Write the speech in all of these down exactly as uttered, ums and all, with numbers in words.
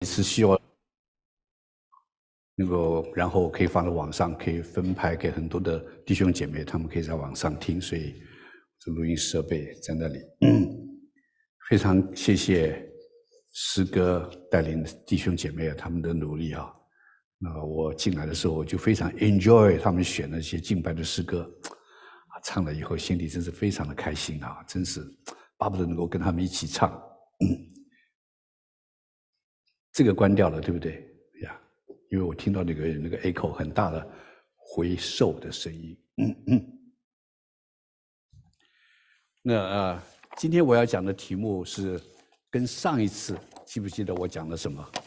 是希望能够，然后可以放到网上，可以分派给很多的弟兄姐妹，他们可以在网上听，所以这录音设备在那里。非常谢谢诗歌带领弟兄姐妹他们的努力啊。那我进来的时候，我就非常 enjoy 他们选的一些敬拜的诗歌，唱了以后心里真是非常的开心啊，真是巴不得能够跟他们一起唱。这个关掉了，对不对呀？因为我听到那个那个 echo 很大的回授的声音。嗯嗯。那呃，今天我要讲的题目是跟上一次记不记得我讲了什么？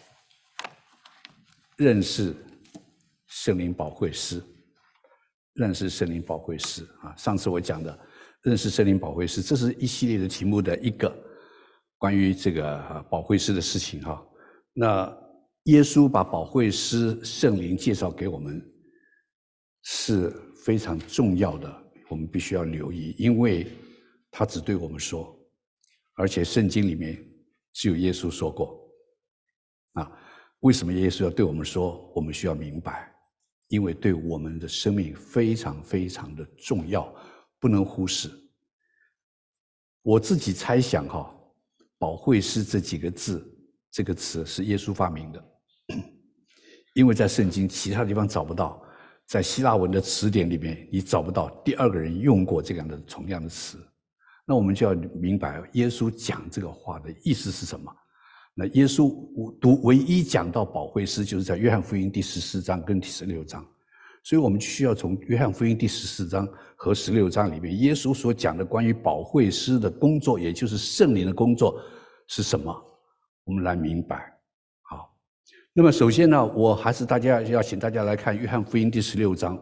认识圣灵保惠师，认识圣灵保惠师啊！上次我讲的认识圣灵保惠师，这是一系列的题目的一个关于这个保惠师的事情哈。那耶稣把保惠师圣灵介绍给我们，是非常重要的，我们必须要留意，因为他只对我们说，而且圣经里面只有耶稣说过啊。为什么耶稣要对我们说？我们需要明白，因为对我们的生命非常非常的重要，不能忽视。我自己猜想哈，保惠师这几个字，这个词是耶稣发明的，因为在圣经其他地方找不到，在希腊文的词典里面你找不到第二个人用过这样的同样的词。那我们就要明白耶稣讲这个话的意思是什么。那耶稣读唯一讲到保惠师，就是在约翰福音第十四章跟第十六章，所以我们需要从约翰福音第十四章和十六章里面耶稣所讲的关于保惠师的工作，也就是圣灵的工作是什么，我们来明白。好，那么首先呢，我还是大家要请大家来看约翰福音第十六章。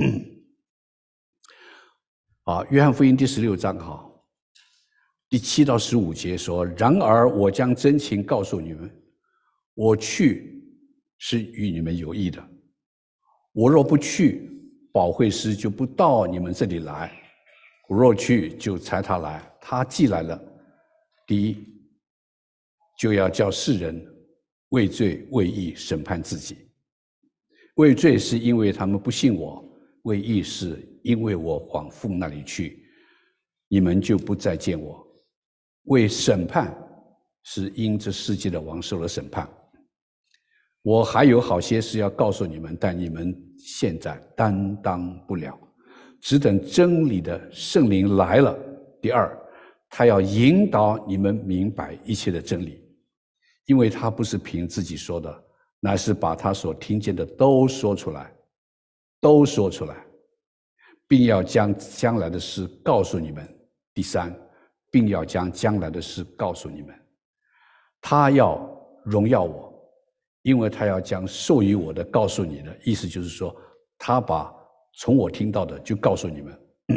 啊，约翰福音第十六章哈。第七到十五节说：“然而我将真情告诉你们，我去是与你们有益的。我若不去，保惠师就不到你们这里来；我若去，就差他来。他既来了，第一就要叫世人为罪为义审判自己。为罪是因为他们不信我；为义是因为我往父那里去，你们就不再见我。为审判是因这世界的王受了审判。我还有好些事要告诉你们，但你们现在担当不了，只等真理的圣灵来了。第二，他要引导你们明白一切的真理，因为他不是凭自己说的，乃是把他所听见的都说出来，都说出来，并要将将来的事告诉你们。第三，并要将将来的事告诉你们。他要荣耀我，因为他要将授予我的告诉你的，意思就是说，他把从我听到的就告诉你们。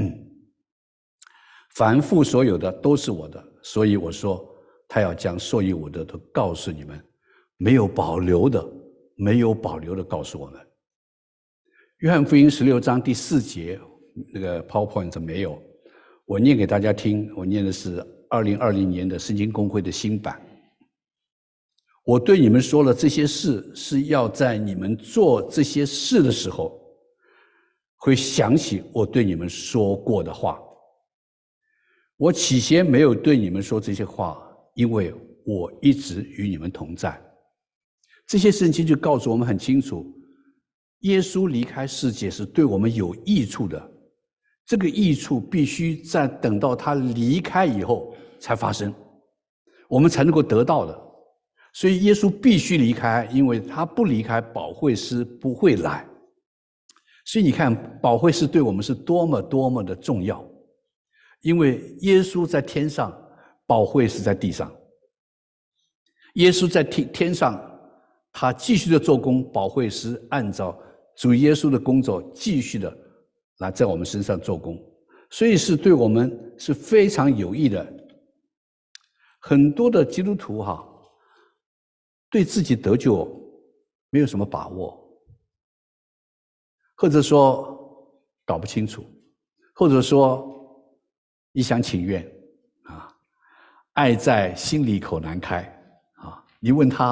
凡父所有的都是我的，所以我说，他要将授予我的都告诉你们，没有保留的，没有保留的告诉我们。约翰福音十六章第四节，那个 PowerPoint 没有。我念给大家听，我念的是二零二零年的圣经公会的新版。我对你们说了这些事，是要在你们做这些事的时候，会想起我对你们说过的话。我起先没有对你们说这些话，因为我一直与你们同在。这些圣经就告诉我们很清楚，耶稣离开世界是对我们有益处的。这个益处必须在等到他离开以后才发生，我们才能够得到的。所以耶稣必须离开，因为他不离开，保惠师不会来。所以你看，保惠师对我们是多么多么的重要，因为耶稣在天上，保惠师在地上。耶稣在天天上，他继续的做工，保惠师按照主耶稣的工作继续的来在我们身上做工，所以是对我们是非常有益的。很多的基督徒哈，对自己得救没有什么把握，或者说搞不清楚，或者说一厢情愿啊，爱在心里口难开啊。你问他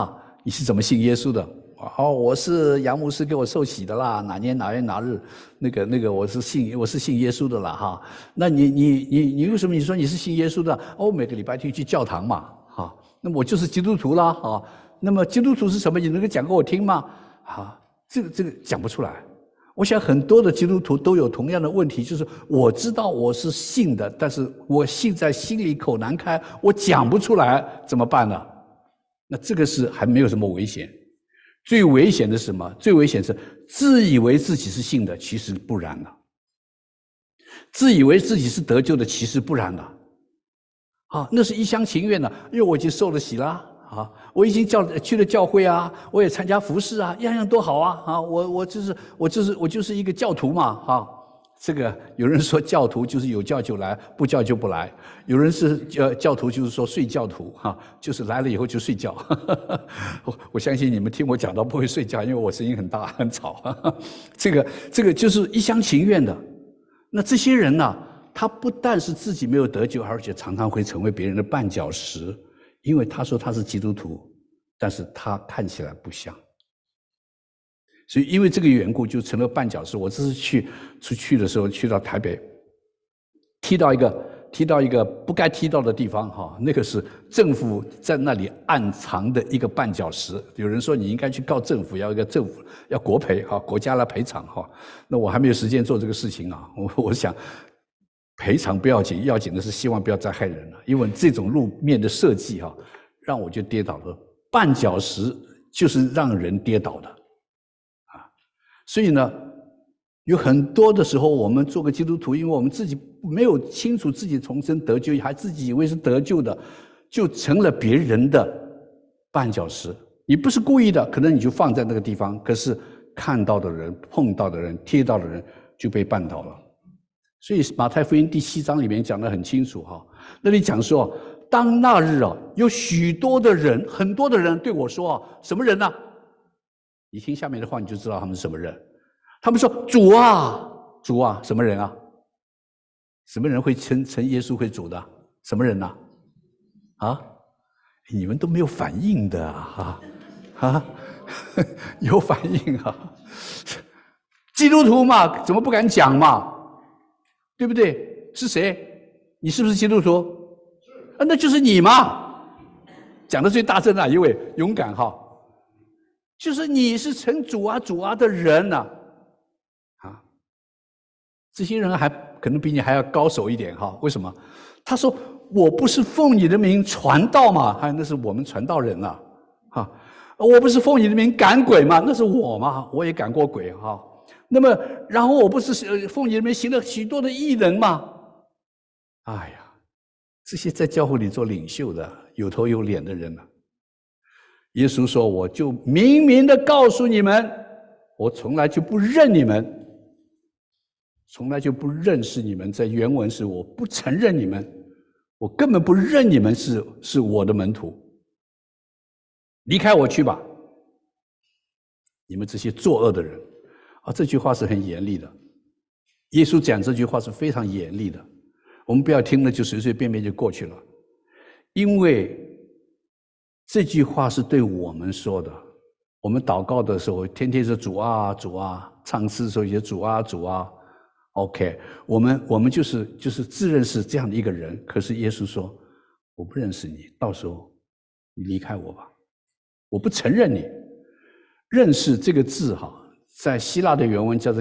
你是怎么信耶稣的？哦，我是杨牧师给我受洗的啦，哪年哪月哪日，那个那个我是信我是信耶稣的啦哈。那你你你你为什么你说你是信耶稣的？哦，每个礼拜天去教堂嘛，哈，那么我就是基督徒啦，哈。那么基督徒是什么？你能够讲给我听吗？啊，这个这个讲不出来。我想很多的基督徒都有同样的问题，就是我知道我是信的，但是我信在心里口难开，我讲不出来，怎么办呢？那这个是还没有什么危险。最危险的是什么？最危险是自以为自己是信的，其实不然了；自以为自己是得救的，其实不然了。啊，那是一厢情愿的，因为我已经受了洗了啊，我已经教去了教会啊，我也参加服事啊，样样都好啊啊，我我就是我就是我就是一个教徒嘛啊。这个有人说教徒就是有教就来，不教就不来；有人是呃教徒就是说睡觉徒哈，就是来了以后就睡觉。我我相信你们听我讲到不会睡觉，因为我声音很大很吵。这个这个就是一厢情愿的。那这些人呢、啊，他不但是自己没有得救，而且常常会成为别人的绊脚石，因为他说他是基督徒，但是他看起来不像。所以因为这个缘故就成了绊脚石。我这次去出去的时候，去到台北，踢到一个踢到一个不该踢到的地方哈，那个是政府在那里暗藏的一个绊脚石。有人说你应该去告政府，要一个政府要国赔哈，国家来赔偿哈。那我还没有时间做这个事情啊，我我想赔偿不要紧，要紧的是希望不要再害人了，因为这种路面的设计哈，让我就跌倒了。绊脚石就是让人跌倒的。所以呢，有很多的时候，我们做个基督徒，因为我们自己没有清楚自己重生得救，还自己以为是得救的，就成了别人的绊脚石。你不是故意的，可能你就放在那个地方，可是看到的人、碰到的人、贴到的人就被绊倒了。所以马太福音第七章里面讲得很清楚哈，那里讲说，当那日啊，有许多的人，很多的人对我说啊，什么人呢？你听下面的话，你就知道他们是什么人。他们说：“主啊，主啊，什么人啊？什么人会称称耶稣为主的？什么人呢、啊？啊，你们都没有反应的啊！啊，有反应啊！基督徒嘛，怎么不敢讲嘛？对不对？是谁？你是不是基督徒？啊，那就是你嘛！讲的最大声哪一位？勇敢哈！就是你是称主啊主啊的人呐、啊，啊，这些人还可能比你还要高手一点哈？为什么？他说我不是奉你的名传道嘛，还那是我们传道人呐、啊，哈，我不是奉你的名赶鬼嘛，那是我嘛，我也赶过鬼哈。那么，然后我不是奉你的名行了许多的异能嘛？哎呀，这些在教会里做领袖的有头有脸的人呢、啊。耶稣说：“我就明明的告诉你们，我从来就不认你们，从来就不认识你们。在原文是我不承认你们，我根本不认你们是是我的门徒。离开我去吧，你们这些作恶的人。”啊，这句话是很严厉的。耶稣讲这句话是非常严厉的，我们不要听了就随随便便就过去了，因为这句话是对我们说的。我们祷告的时候，天天说主啊主啊，唱诗的时候也主啊主啊。OK， 我们我们就是就是自认是这样的一个人。可是耶稣说，我不认识你，到时候你离开我吧，我不承认你。认识这个字哈，在希腊的原文叫做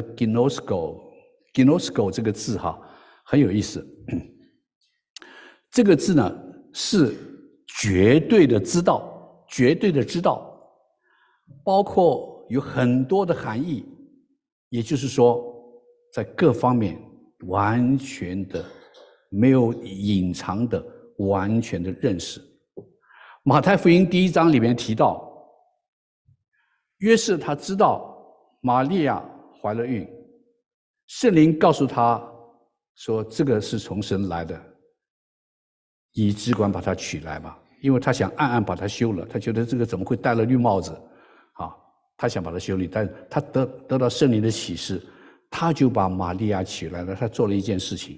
ginosko，ginosko 这个字哈很有意思。这个字呢是绝对的知道，绝对的知道，包括有很多的含义，也就是说，在各方面完全的没有隐藏的完全的认识。马太福音第一章里面提到，约瑟他知道玛利亚怀了孕，圣灵告诉他说这个是从神来的，你只管把他娶来吧，因为他想暗暗把他休了，他觉得这个怎么会戴了绿帽子啊？他想把他休了，但他得得到圣灵的启示，他就把玛利亚娶来了。他做了一件事情，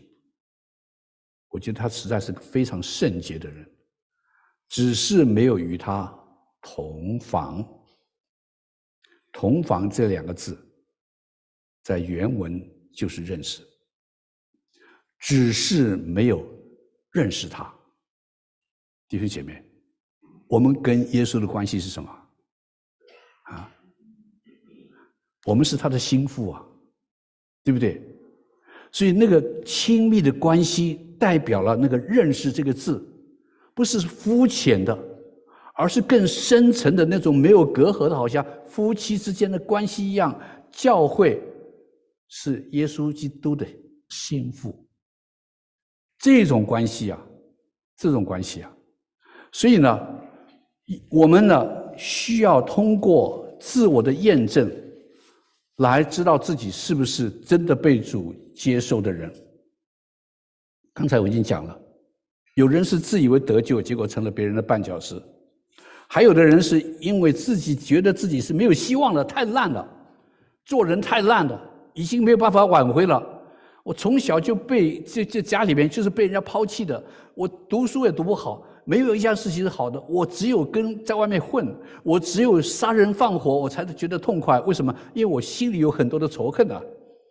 我觉得他实在是个非常圣洁的人，只是没有与他同房。同房这两个字，在原文就是认识，只是没有认识他。弟兄姐妹，我们跟耶稣的关系是什么？啊，我们是他的心腹啊，对不对？所以那个亲密的关系代表了那个认识这个字，不是肤浅的，而是更深层的那种没有隔阂的，好像夫妻之间的关系一样。教会是耶稣基督的心腹，这种关系啊，这种关系啊，所以呢，我们呢需要通过自我的验证，来知道自己是不是真的被主接受的人。刚才我已经讲了，有人是自以为得救，结果成了别人的绊脚石；还有的人是因为自己觉得自己是没有希望了，太烂了，做人太烂了，已经没有办法挽回了。我从小就被这这家里面就是被人家抛弃的，我读书也读不好，没有一项事情是好的，我只有跟在外面混，我只有杀人放火，我才觉得痛快。为什么？因为我心里有很多的仇恨啊。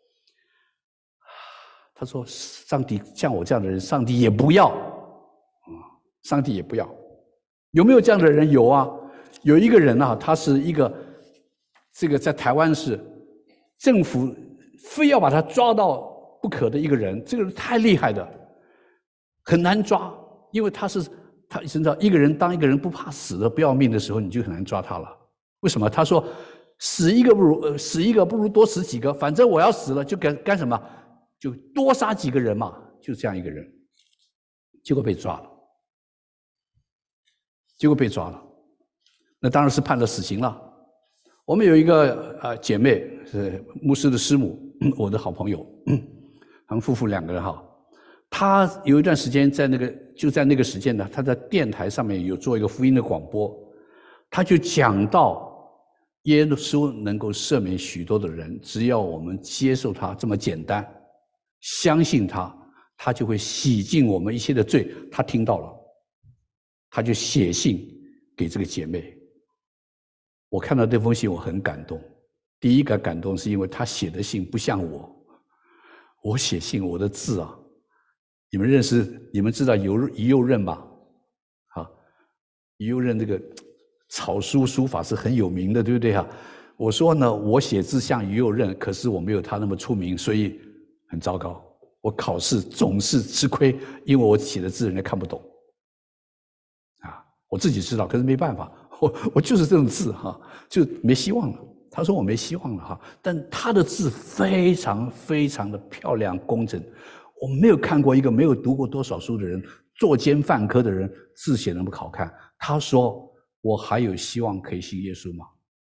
他说：“上帝像我这样的人，上帝也不要，啊，上帝也不要。”有没有这样的人？有啊，有一个人啊，他是一个这个在台湾市政府非要把他抓到不可的一个人，这个人太厉害的，很难抓，因为他是他你知道，一个人当一个人不怕死的不要命的时候，你就很难抓他了。为什么？他说死一个不如呃死一个不如多死几个，反正我要死了就干干什么？就多杀几个人嘛，就这样一个人，结果被抓了，结果被抓了，那当然是判了死刑了。我们有一个呃姐妹是牧师的师母，我的好朋友，他们夫妇两个人哈，他有一段时间在那个就在那个时间呢，他在电台上面有做一个福音的广播，他就讲到耶稣能够赦免许多的人，只要我们接受他这么简单。相信他，他就会洗净我们一切的罪。他听到了，他就写信给这个姐妹。我看到这封信，我很感动。第一个感动是因为他写的信不像我，我写信我的字啊，你们认识，你们知道于右任吧？啊，于右任这个草书书法是很有名的，对不对啊？我说呢，我写字像于右任，可是我没有他那么出名，所以很糟糕，我考试总是吃亏，因为我写的字人家看不懂，啊，我自己知道，可是没办法，我我就是这种字哈，就没希望了。他说我没希望了哈，但他的字非常非常的漂亮工整，我没有看过一个没有读过多少书的人，作奸犯科的人字写那么好看。他说我还有希望可以信耶稣吗？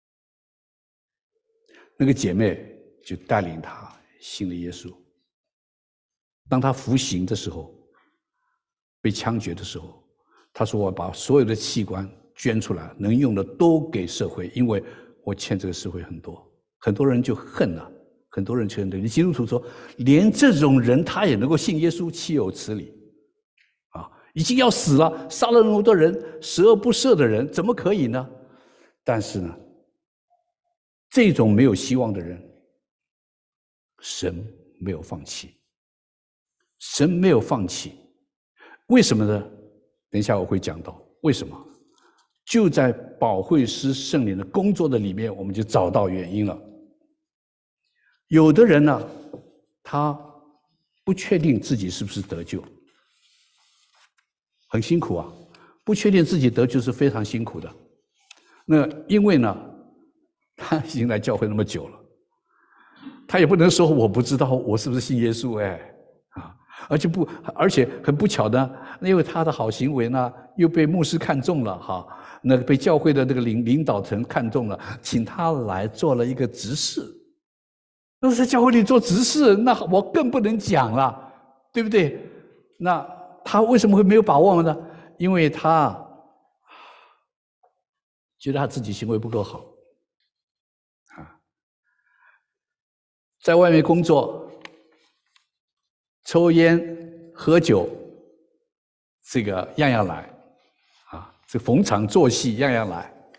那个姐妹就带领他信了耶稣。当他服刑的时候，被枪决的时候，他说我把所有的器官捐出来，能用的都给社会，因为我欠这个社会很多。很多人就恨了，很多人就恨了。你基督徒说，连这种人他也能够信耶稣，岂有此理啊！已经要死了，杀了那么多人，十恶不赦的人，怎么可以呢？但是呢，这种没有希望的人，神没有放弃，神没有放弃，为什么呢？等一下我会讲到为什么。就在保惠师圣灵的工作的里面，我们就找到原因了。有的人呢，他不确定自己是不是得救，很辛苦啊，不确定自己得救是非常辛苦的。那因为呢，他已经来教会那么久了，他也不能说我不知道我是不是信耶稣，哎，啊，而且不，而且很不巧的，因为他的好行为呢，又被牧师看中了，哈，那个被教会的那个领领导层看中了，请他来做了一个执事。那在教会里做执事，那我更不能讲了，对不对？那他为什么会没有把握呢？因为他觉得他自己行为不够好，啊，在外面工作，抽烟、喝酒，这个样样来，啊，这逢场作戏样样来，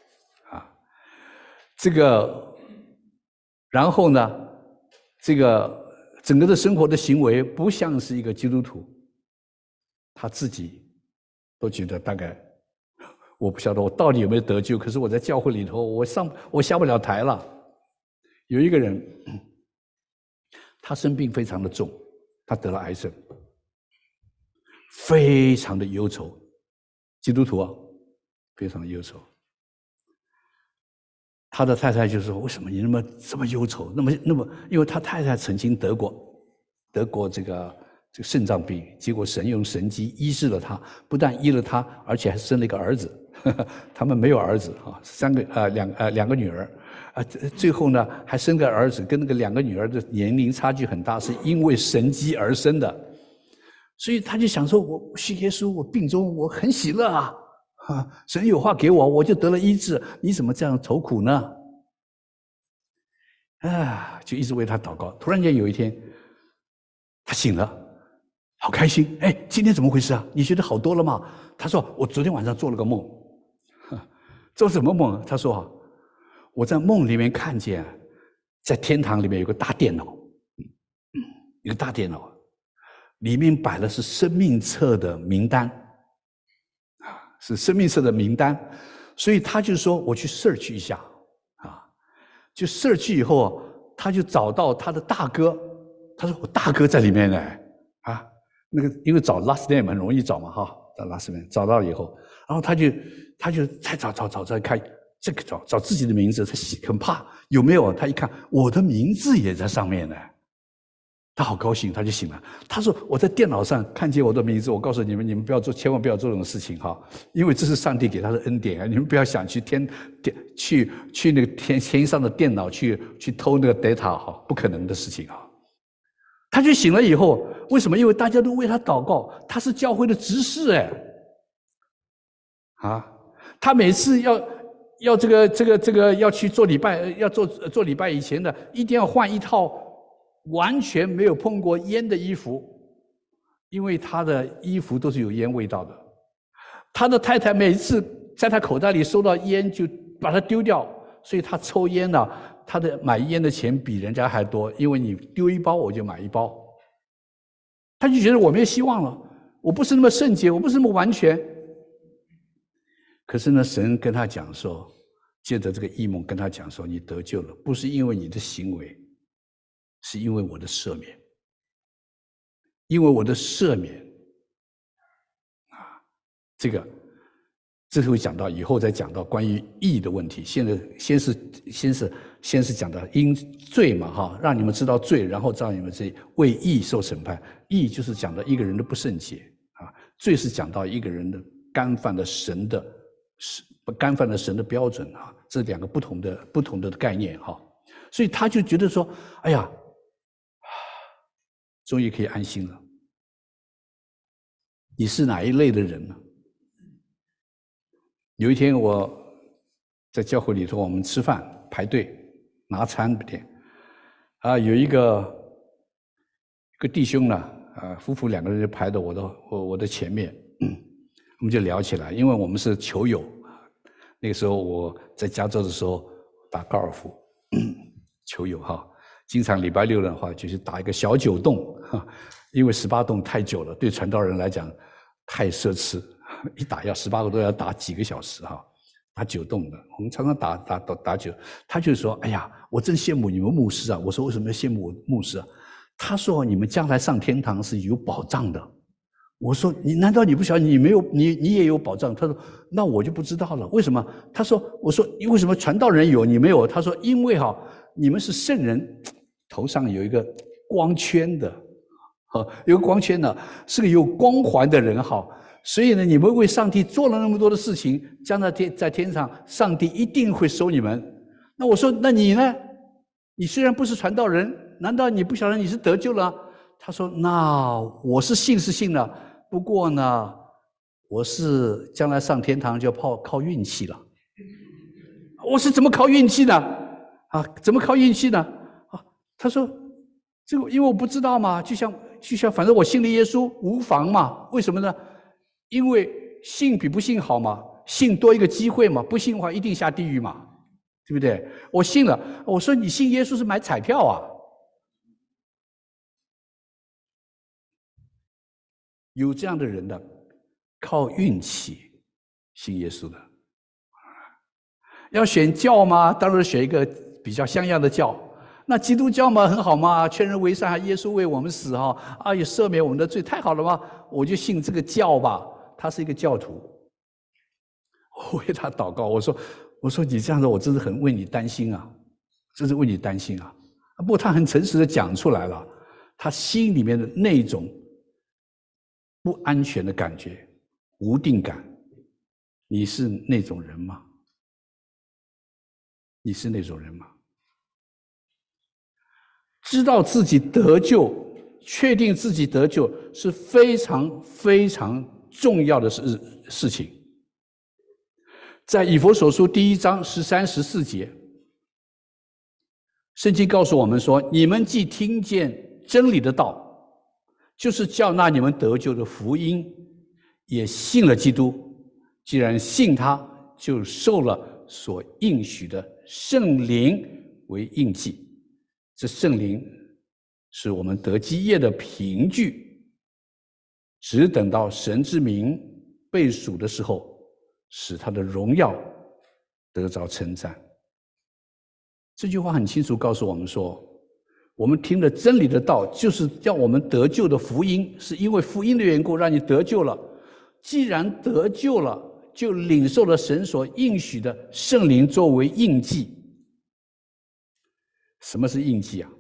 这个，然后呢，这个整个的生活的行为不像是一个基督徒，他自己都觉得大概，我不晓得我到底有没有得救，可是我在教会里头，我上我下不了台了。有一个人，他生病非常的重，他得了癌症，非常的忧愁，基督徒啊，非常的忧愁。他的太太就说：“为什么你那么这么忧愁？那么那么，因为他太太曾经得过得过这个这个肾脏病，结果神用神迹医治了他，不但医了他，而且还生了一个儿子。呵呵他们没有儿子啊，三个啊两啊两个女儿。”啊，最后呢，还生个儿子，跟那个两个女儿的年龄差距很大，是因为神迹而生的。所以他就想说：“我信耶稣，我病中我很喜乐啊，啊，神有话给我，我就得了医治。你怎么这样愁苦呢？”啊，就一直为他祷告。突然间有一天，他醒了，好开心。哎，今天怎么回事啊？你觉得好多了吗？他说：“我昨天晚上做了个梦。”做什么梦？他说：“我在梦里面看见，在天堂里面有个大电脑，一个大电脑，里面摆的是生命册的名单，啊，是生命册的名单，所以他就说我去 search 一下，啊，就 search 以后，他就找到他的大哥，他说我大哥在里面呢，啊，那个因为找 last name 很容易找嘛，哈，找 last name 找到以后，然后他就他就再找找找找看。这个找找自己的名字，他很怕有没有？他一看我的名字也在上面呢，他好高兴，他就醒了。他说：“我在电脑上看见我的名字，我告诉你们，你们不要做，千万不要做这种事情哈，因为这是上帝给他的恩典啊！你们不要想去天电去去那个天天上的电脑去去偷那个 data 哈，不可能的事情啊！”他就醒了以后，为什么？因为大家都为他祷告，他是教会的执事哎，啊，他每次要。要这个这个这个要去做礼拜，要做做礼拜以前的，一定要换一套完全没有碰过烟的衣服，因为他的衣服都是有烟味道的。他的太太每次在他口袋里收到烟就把它丢掉，所以他抽烟呢、啊，他的买烟的钱比人家还多，因为你丢一包我就买一包。他就觉得我没有希望了，我不是那么圣洁，我不是那么完全。可是呢，神跟他讲说，借着这个异梦跟他讲说，你得救了，不是因为你的行为，是因为我的赦免，因为我的赦免啊，这个这会讲到以后再讲到关于义的问题。现在先是先是先是讲到因罪嘛，哈，让你们知道罪，然后让你们这为义受审判。义就是讲到一个人的不圣洁啊，罪是讲到一个人的干犯了神的。是不干犯了神的标准啊，这两个不同的不同的概念哈，所以他就觉得说，哎呀，终于可以安心了。你是哪一类的人呢？有一天我在教会里头，我们吃饭排队拿餐点，啊，有一个一个弟兄呢，啊，夫妇两个人就排到我的我我的前面。我们就聊起来，因为我们是球友。那个时候我在加州的时候打高尔夫，球友哈，经常礼拜六的话就去打一个小九洞哈，因为十八洞太久了，对传道人来讲太奢侈，一打要十八个都要打几个小时哈，打九洞的，我们常常打打打打九。他就说：“哎呀，我真羡慕你们牧师啊！”我说：“为什么要羡慕我牧师啊？”他说：“你们将来上天堂是有保障的。”我说：“你难道你不晓得你没有你你也有保障？”他说：“那我就不知道了，为什么？”他说：“我说你为什么传道人有你没有？”他说：“因为哈，你们是圣人，头上有一个光圈的，哈，有个光圈的，是个有光环的人哈，所以呢，你们为上帝做了那么多的事情，将来天在天上，上帝一定会收你们。”那我说：“那你呢？你虽然不是传道人，难道你不晓得你是得救了？”他说：“那我是信是信了，不过呢，我是将来上天堂就要靠靠运气了。”我是怎么靠运气呢？啊，怎么靠运气呢？啊，他说：“这个因为我不知道嘛，就像就像反正我信了耶稣无妨嘛，为什么呢？因为信比不信好嘛，信多一个机会嘛，不信的话一定下地狱嘛。 对不对？我信了，我说你信耶稣是买彩票啊？有这样的人的，靠运气信耶稣的。要选教吗？当然选一个比较像样的教。那基督教嘛，很好嘛，劝人为善，耶稣为我们死哈，啊也赦免我们的罪，太好了吗？我就信这个教吧。他是一个教徒，我为他祷告，我说我说你这样子，我真是很为你担心啊，真是为你担心啊。不过他很诚实的讲出来了，他心里面的那种不安全的感觉、无定感，你是那种人吗？你是那种人吗？知道自己得救，确定自己得救是非常非常重要的事事情。在以弗所书第一章十三、十四节，圣经告诉我们说：“你们既听见真理的道，就是叫那你们得救的福音，也信了基督。既然信他，就受了所应许的圣灵为印记。这圣灵是我们得基业的凭据，只等到神之名被属的时候，使他的荣耀得着称赞。”这句话很清楚告诉我们说，我们听了真理的道，就是要我们得救的福音，是因为福音的缘故让你得救了。既然得救了，就领受了神所应许的圣灵作为印记。什么是印记啊？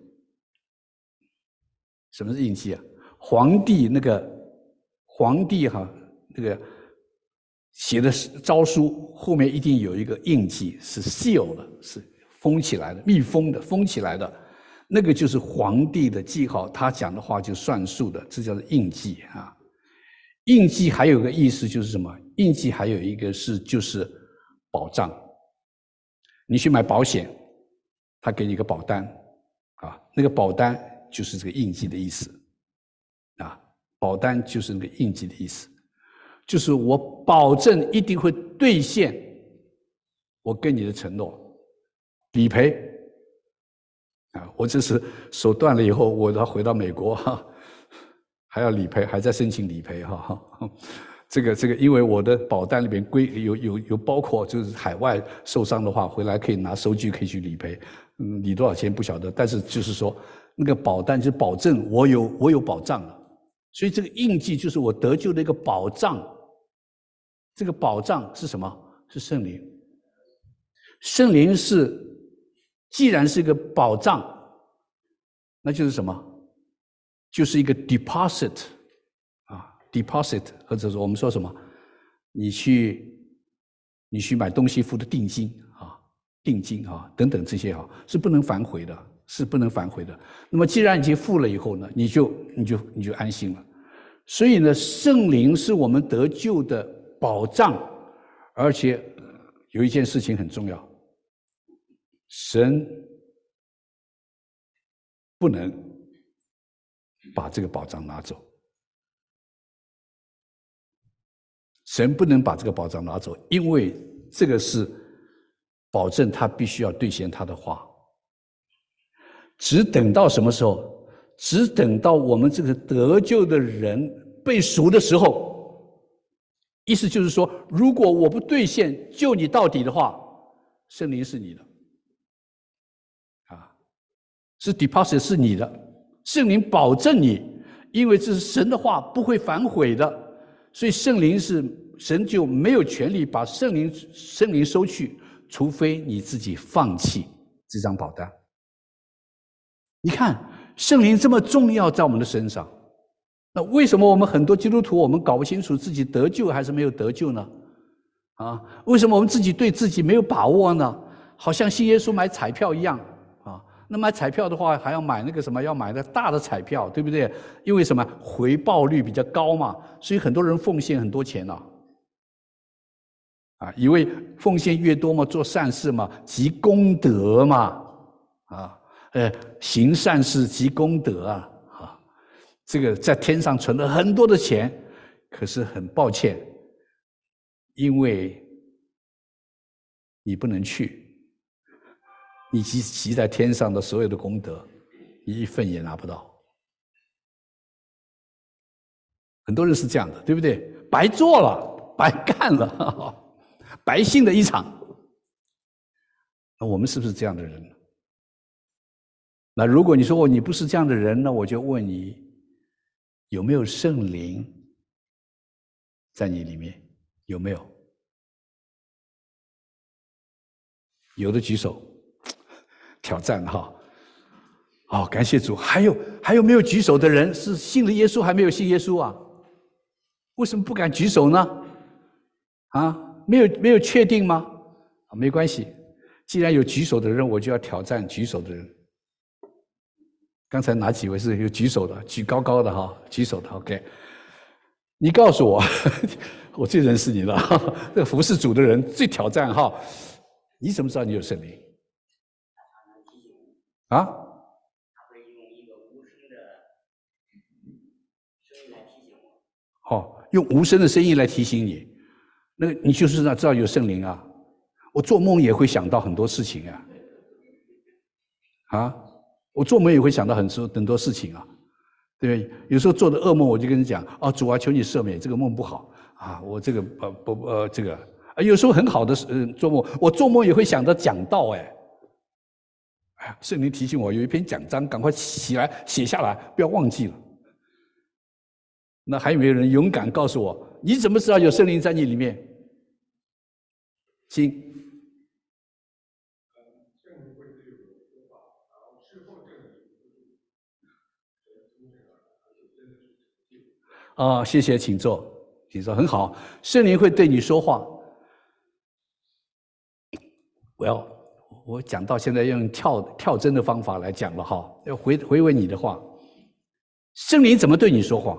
什么是印记啊？皇帝那个皇帝哈、啊，那个写的诏书后面一定有一个印记，是 seal 的，是封起来的，密封的，封起来的，那个就是皇帝的记号，他讲的话就算数的，这叫做印记啊。印记还有个意思就是什么？印记还有一个是就是保障。你去买保险，他给你一个保单啊，那个保单就是这个印记的意思啊，保单就是那个印记的意思，就是我保证一定会兑现我跟你的承诺，理赔啊，我这是手断了以后，我要回到美国哈，还要理赔，还在申请理赔哈。这个这个，因为我的保单里面归有有有包括，就是海外受伤的话，回来可以拿收据可以去理赔，嗯，理多少钱不晓得，但是就是说那个保单就保证我有我有保障了，所以这个印记就是我得救的一个保障。这个保障是什么？是圣灵。圣灵是既然是一个保障，那就是什么？就是一个 deposit 啊 ，deposit 或者说我们说什么？你去你去买东西付的定金啊，定金啊等等这些啊，是不能反悔的，是不能反悔的。那么既然已经付了以后呢，你就你就你就安心了。所以呢，圣灵是我们得救的保障，而且有一件事情很重要，神不能把这个保障拿走，神不能把这个保障拿走，因为这个是保证他必须要兑现他的话。只等到什么时候？只等到我们这个得救的人被赎的时候。意思就是说，如果我不兑现救你到底的话，圣灵是你的，啊，是 deposit 是你的，圣灵保证你，因为这是神的话，不会反悔的，所以圣灵是神就没有权利把圣灵圣灵收去，除非你自己放弃这张保单。你看，圣灵这么重要在我们的身上。那为什么我们很多基督徒我们搞不清楚自己得救还是没有得救呢？啊，为什么我们自己对自己没有把握呢？好像信耶稣买彩票一样啊。那买彩票的话，还要买那个什么，要买那大的彩票，对不对？因为什么？回报率比较高嘛，所以很多人奉献很多钱呢。啊，以为奉献越多嘛，做善事嘛，积功德嘛，啊，呃，行善事积功德啊。这个在天上存了很多的钱，可是很抱歉，因为你不能去， 你积积在天上的所有的功德，你一份也拿不到。很多人是这样的，对不对？白做了，白干了，白信了一场。那我们是不是这样的人呢？那如果你说你不是这样的人，那我就问你，有没有圣灵在你里面？有没有？有的举手，挑战哈。好，感谢主。还有还有没有举手的人是信了耶稣还没有信耶稣啊？为什么不敢举手呢？啊，没有没有确定吗？啊，没关系，既然有举手的人，我就要挑战举手的人。刚才哪几位是有举手的？举高高的哈，举手的 ，OK。你告诉我，我最认识你了。这个服侍主的人最挑战哈。你怎么知道你有圣灵？啊？他会用一个无声的声音来提醒我。哦，用无声的声音来提醒你，那你就是知道有圣灵啊。我做梦也会想到很多事情啊。啊，我做梦也会想到很多很多事情啊。对不对？有时候做的噩梦，我就跟你讲：哦，主啊，求你赦免，这个梦不好啊，我这个呃不呃这个啊，有时候很好的呃做梦，我做梦也会想到讲道哎。哎呀，圣灵提醒我有一篇讲章，赶快起来写下来，不要忘记了。那还有没有人勇敢告诉我，你怎么知道有圣灵在你里面？请。啊、哦，谢谢，请坐，请坐，很好。圣灵会对你说话。我要我讲到现在用跳跳针的方法来讲了哈，要回回味你的话。圣灵怎么对你说话？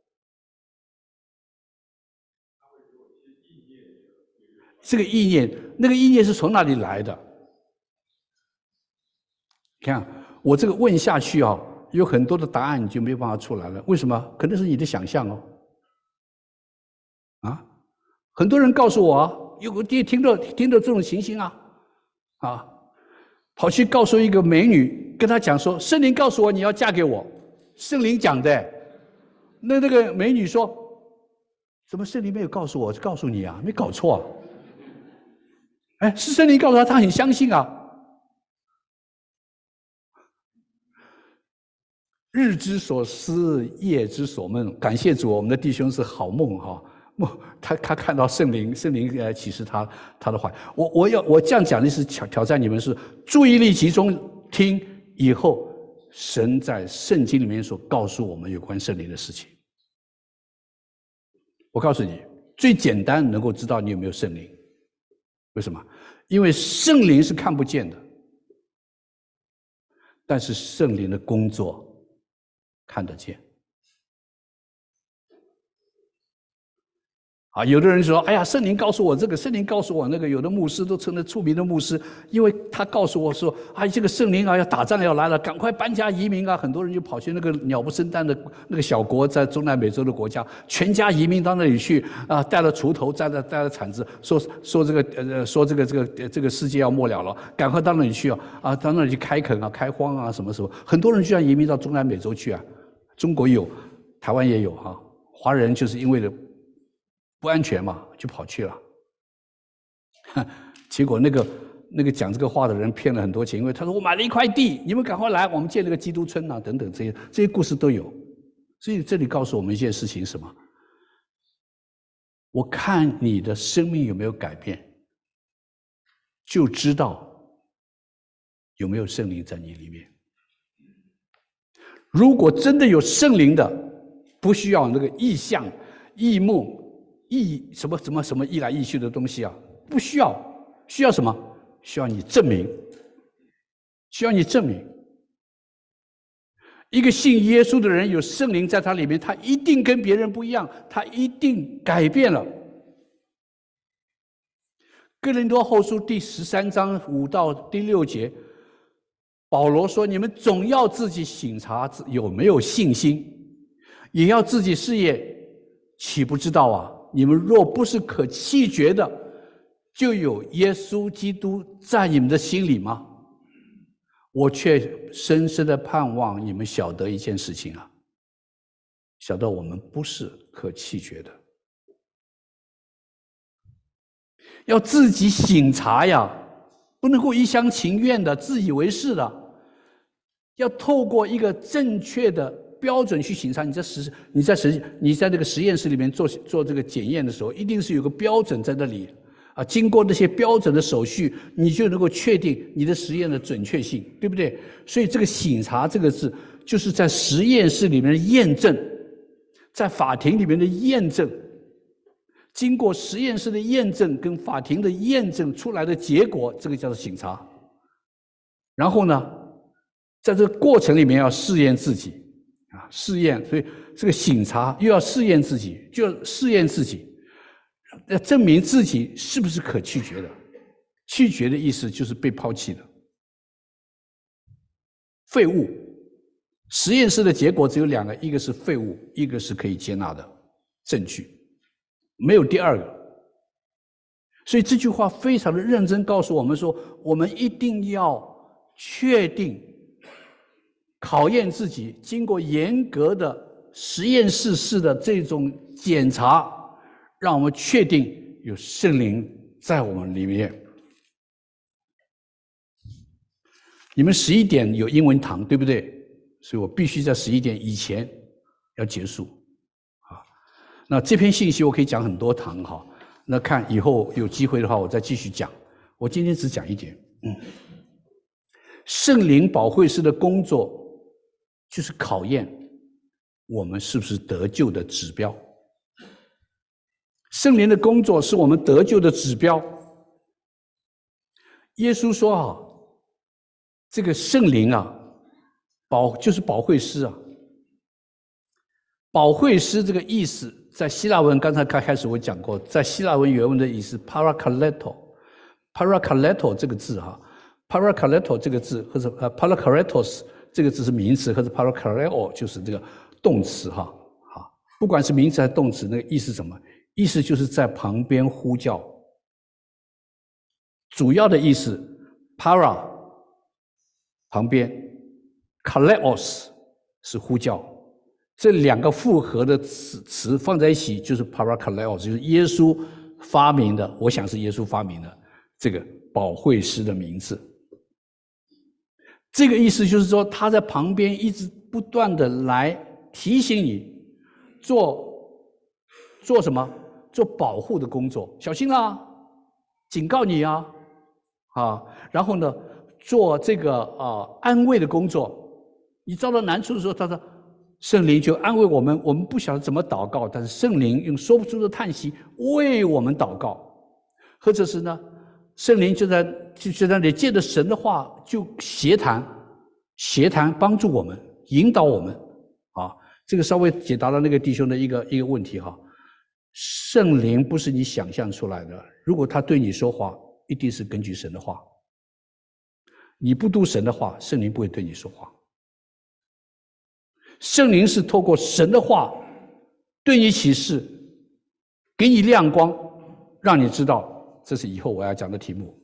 这个意念，那个意念是从哪里来的？看我这个问下去啊，有很多的答案你就没有办法出来了。为什么？可能是你的想象哦。啊，很多人告诉我啊，有个爹听到听到这种情形啊，啊，跑去告诉一个美女，跟她讲说，圣灵告诉我你要嫁给我，圣灵讲的。那那个美女说，怎么圣灵没有告诉我，告诉你啊，没搞错啊。哎，是圣灵告诉他，他很相信啊。日之所思，夜之所梦。感谢主，我们的弟兄是好梦哈。他他看到圣灵，圣灵呃启示他他的话。我我要我这样讲的是挑挑战你们是注意力集中听以后，神在圣经里面所告诉我们有关圣灵的事情。我告诉你，最简单能够知道你有没有圣灵。为什么？因为圣灵是看不见的，但是圣灵的工作看得见。啊，有的人说：“哎呀，圣灵告诉我这个，圣灵告诉我那个。”有的牧师都成了出名的牧师，因为他告诉我说：“哎，这个圣灵啊，要打仗要来了，赶快搬家移民啊！”很多人就跑去那个鸟不生蛋的那个小国，在中南美洲的国家，全家移民到那里去啊，带了锄头，带了带了铲子，说说这个呃，说这个这个这个世界要末了了，赶快到那里去啊！啊，到那里去开垦啊，开荒啊，什么什么，很多人居然移民到中南美洲去啊！中国有，台湾也有哈、啊，华人就是因为的。不安全嘛，就跑去了。结果那个那个讲这个话的人骗了很多钱，因为他说我买了一块地，你们赶快来，我们建了个基督村啊，等等这些这些故事都有。所以这里告诉我们一件事情，什么？我看你的生命有没有改变，就知道有没有圣灵在你里面。如果真的有圣灵的，不需要那个意象、异梦。意什么什么什么意来意去的东西啊，不需要，需要什么？需要你证明，需要你证明。一个信耶稣的人，有圣灵在他里面，他一定跟别人不一样，他一定改变了。哥林多后书第十三章五到第六节，保罗说：“你们总要自己省察有没有信心，也要自己试验，岂不知道啊？你们若不是可弃绝的，就有耶稣基督在你们的心里吗？” 我却深深的盼望你们晓得一件事情啊，晓得我们不是可弃绝的，要自己省察呀，不能够一厢情愿的自以为是的，要透过一个正确的标准去省察。你在实你在实你在这个实验室里面做做这个检验的时候，一定是有个标准在那里啊，经过那些标准的手续，你就能够确定你的实验的准确性，对不对？所以这个省察这个字，就是在实验室里面的验证，在法庭里面的验证，经过实验室的验证跟法庭的验证出来的结果，这个叫做省察。然后呢，在这个过程里面要试验自己啊，试验，所以这个省察又要试验自己，就要试验自己。要证明自己是不是可弃绝的。弃绝的意思就是被抛弃的废物。实验室的结果只有两个，一个是废物，一个是可以接纳的证据，没有第二个。所以这句话非常的认真告诉我们说，我们一定要确定考验自己，经过严格的实验室式的这种检查，让我们确定有圣灵在我们里面。你们十一点有英文堂，对不对？所以我必须在十一点以前要结束啊。那这篇信息我可以讲很多堂哈，那看以后有机会的话，我再继续讲。我今天只讲一点，嗯，圣灵保惠师的工作就是考验我们是不是得救的指标。圣灵的工作是我们得救的指标。耶稣说啊，这个圣灵啊，保就是保惠师啊。保惠师这个意思，在希腊文刚才开开始我讲过，在希腊文原文的意思 ，parakleto，parakleto 这个字哈 ，parakleto 这个字或者呃 parakletos 这个字是名词，或者 parakaleo 就是这个动词哈，啊，不管是名词还是动词，那个意思什么？意思就是在旁边呼叫。主要的意思 para 旁边 kaleos 是呼叫，这两个复合的词词放在一起就是 parakaleos， 就是耶稣发明的，我想是耶稣发明的这个保惠师的名字。这个意思就是说，他在旁边一直不断的来提醒你做做什么？做保护的工作，小心啦，警告你啊，啊，然后呢，做这个啊安慰的工作。你遭到难处的时候，他说圣灵就安慰我们，我们不晓得怎么祷告，但是圣灵用说不出的叹息为我们祷告，或者是呢，圣灵就在就在那里借着神的话就协谈，协谈帮助我们，引导我们啊。这个稍微解答了那个弟兄的一个一个问题哈。圣灵不是你想象出来的，如果他对你说话，一定是根据神的话。你不读神的话，圣灵不会对你说话。圣灵是透过神的话对你启示，给你亮光，让你知道这是以后我要讲的题目。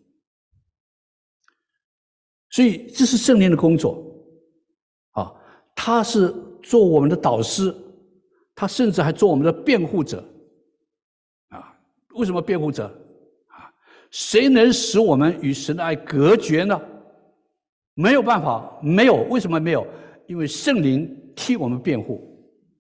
所以这是圣灵的工作啊，他是做我们的导师，他甚至还做我们的辩护者。为什么辩护者啊？谁能使我们与神的爱隔绝呢？没有办法，没有。为什么没有？因为圣灵替我们辩护。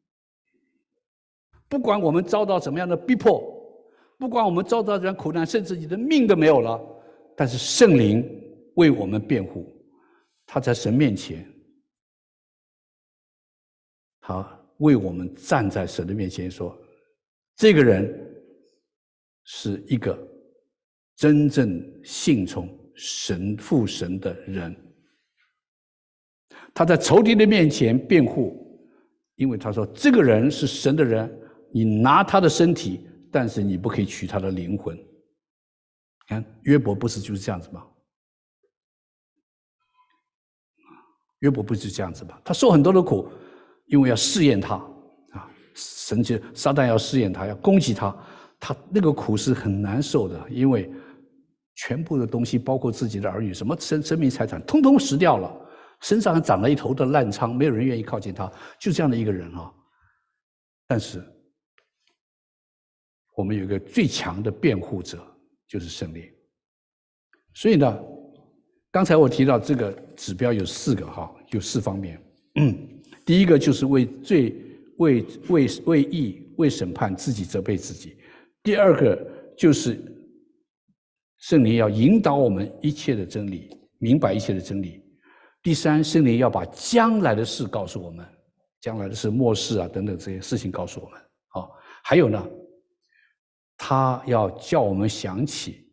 不管我们遭到怎么样的逼迫，不管我们遭到怎样苦难，甚至你的命都没有了，但是圣灵为我们辩护。他在神面前，他为我们站在神的面前说，这个人是一个真正信从神父神的人。他在仇敌的面前辩护，因为他说这个人是神的人，你拿他的身体，但是你不可以取他的灵魂。看约伯不是就是这样子吗？约伯不是这样子吗？他受很多的苦，因为要试验他啊，神就撒旦要试验他，要攻击他。他那个苦是很难受的，因为全部的东西，包括自己的儿女，什么生生命财产，通通失掉了。 身上长了一头的烂疮，没有人愿意靠近他，就这样的一个人啊。但是我们有一个最强的辩护者，就是圣灵。所以呢，刚才我提到这个指标有四个哈，有四方面。嗯，第一个就是为罪、为为为义、为审判自己责备自己。第二个就是圣灵要引导我们一切的真理，明白一切的真理。第三，圣灵要把将来的事告诉我们，将来的事、末世啊等等这些事情告诉我们。好，还有呢，他要叫我们想起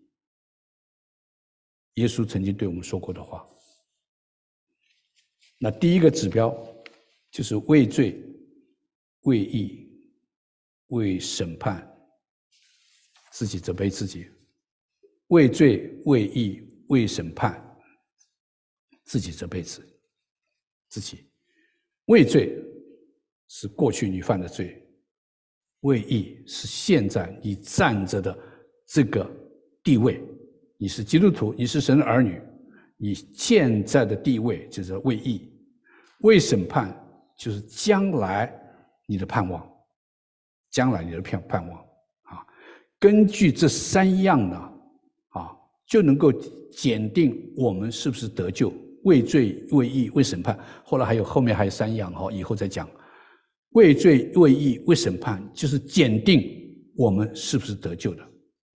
耶稣曾经对我们说过的话。那第一个指标就是为罪、为义、为审判自己责备自己。为罪、为义、为审判自己责备自自己。为罪是过去你犯的罪，为义是现在你站着的这个地位，你是基督徒，你是神的儿女，你现在的地位就是为义。为审判就是将来你的盼望，将来你的盼盼望啊。根据这三样呢，啊，就能够检定我们是不是得救。为罪、为义、为审判，后来还有后面还有三样哈，以后再讲。为罪、为义、为审判，就是检定我们是不是得救的。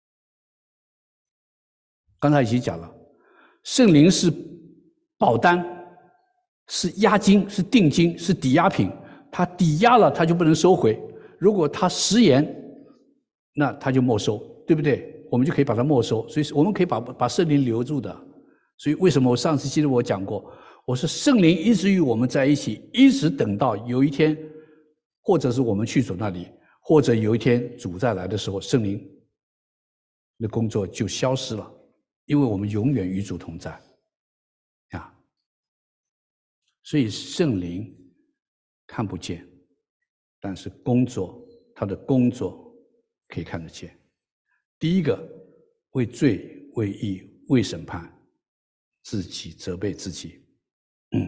刚才已经讲了，圣灵是保单，是押金，是定金，是抵押品，他抵押了他就不能收回，如果他食言，那他就没收，对不对？我们就可以把它没收，所以我们可以把把圣灵留住的。所以为什么我上次记得我讲过，我说圣灵一直与我们在一起，一直等到有一天，或者是我们去主那里，或者有一天主再来的时候，圣灵的工作就消失了，因为我们永远与主同在啊。所以圣灵看不见，但是工作，他的工作可以看得见。第一个，为罪、为义、为审判自己责备自己。嗯，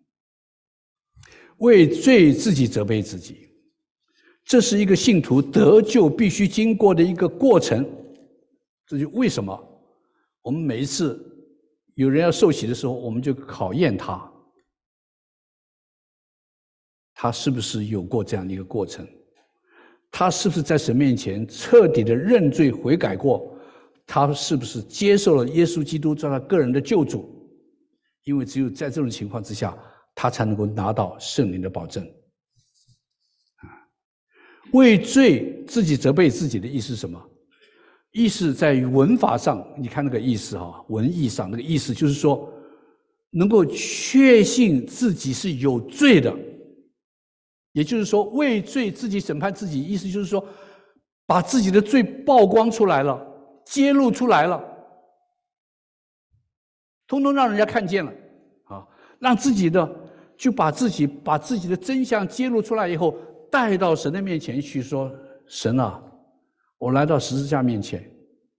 为罪自己责备自己，这是一个信徒得救必须经过的一个过程。这就为什么我们每一次有人要受洗的时候，我们就考验他，他是不是有过这样的一个过程，他是不是在神面前彻底的认罪悔改过，他是不是接受了耶稣基督做他个人的救主。因为只有在这种情况之下，他才能够拿到圣灵的保证。为罪自己责备自己的意思是什么？意思在于文法上，你看那个意思哈，文义上那个意思就是说，能够确信自己是有罪的。也就是说，为罪自己审判自己，意思就是说，把自己的罪曝光出来了，揭露出来了，通通让人家看见了啊，让自己的就把自己把自己的真相揭露出来以后，带到神的面前去说：神啊，我来到十字架面前，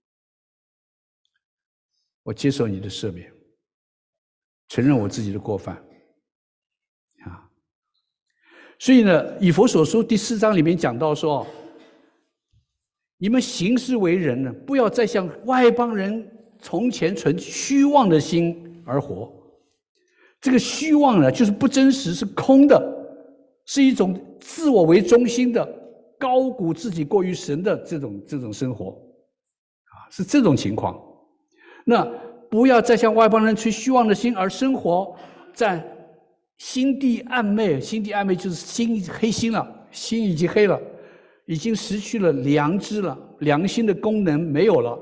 我接受你的赦免，承认我自己的过犯啊。所以呢，以弗所书第四章里面讲到说，你们行事为人呢，不要再像外邦人从前存虚妄的心而活。这个虚妄呢，就是不真实，是空的，是一种自我为中心的、高估自己过于神的这种这种生活啊，是这种情况。那不要再像外邦人存虚妄的心而生活在心地暗昧，心地暗昧就是心黑心了，心已经黑了，已经失去了良知了，良心的功能没有了，